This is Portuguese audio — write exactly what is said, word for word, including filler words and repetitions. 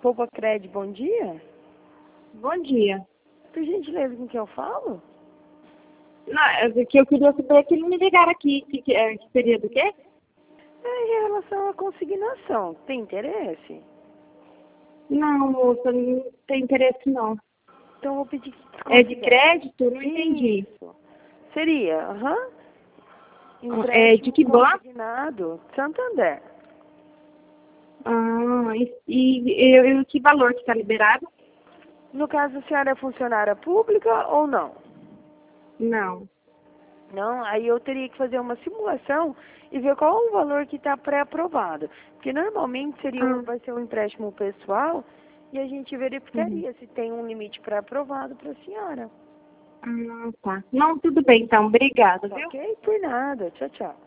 Poupa Cred, bom dia. Bom dia. Por gentileza, com quem eu falo? Não, é que eu queria saber que eles me ligaram aqui. Que, que, é, que seria do quê? É em relação à consignação. Tem interesse? Não, moça, não tem interesse não. Então eu vou pedir que É de desconsiga. crédito? Não entendi. Isso. Seria, aham. É de que banco? Consignado, Santander. Ah, e, e, e, e que valor que está liberado? No caso, a senhora é funcionária pública ou não? Não. Não, aí eu teria que fazer uma simulação e ver qual o valor que está pré-aprovado. Porque normalmente seria um, Ah, vai ser um empréstimo pessoal e a gente verificaria uhum. se tem um limite pré-aprovado para a senhora. Ah, tá. Não, tudo bem então. Obrigada, viu? Ok? Por nada. Tchau, tchau.